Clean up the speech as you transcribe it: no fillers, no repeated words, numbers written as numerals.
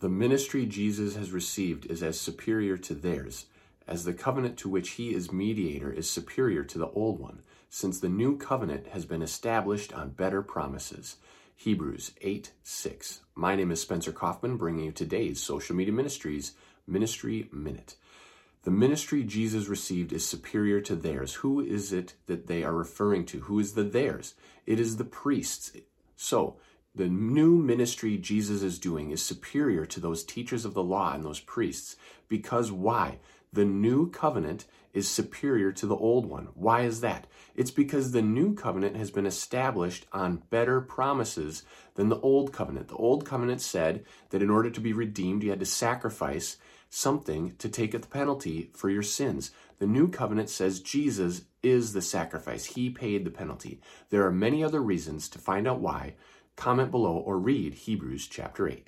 The ministry Jesus has received is as superior to theirs, as the covenant to which he is mediator is superior to the old one, since the new covenant has been established on better promises. Hebrews 8:6. My name is Spencer Kaufman, bringing you today's Social Media Ministries Ministry Minute. The ministry Jesus received is superior to theirs. Who is it that they are referring to? Who is the theirs? It is the priests. So, the new ministry Jesus is doing is superior to those teachers of the law and those priests. Because why? The new covenant is superior to the old one. Why is that? It's because the new covenant has been established on better promises than the old covenant. The old covenant said that in order to be redeemed, you had to sacrifice something to take the penalty for your sins. The new covenant says Jesus is the sacrifice. He paid the penalty. There are many other reasons. To find out why, comment below or read Hebrews chapter 8.